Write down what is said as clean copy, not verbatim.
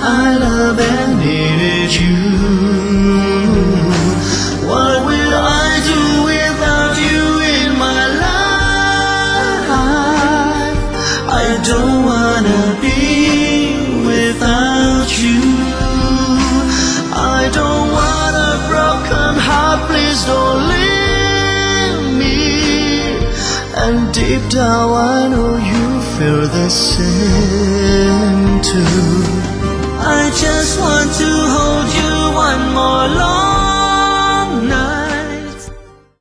I love and needed you. What will I do without you in my life? I don't wanna be without you. I don't want a broken heart, please don't leave me. And deep down I know you feel the same too. I just want to hold you one more long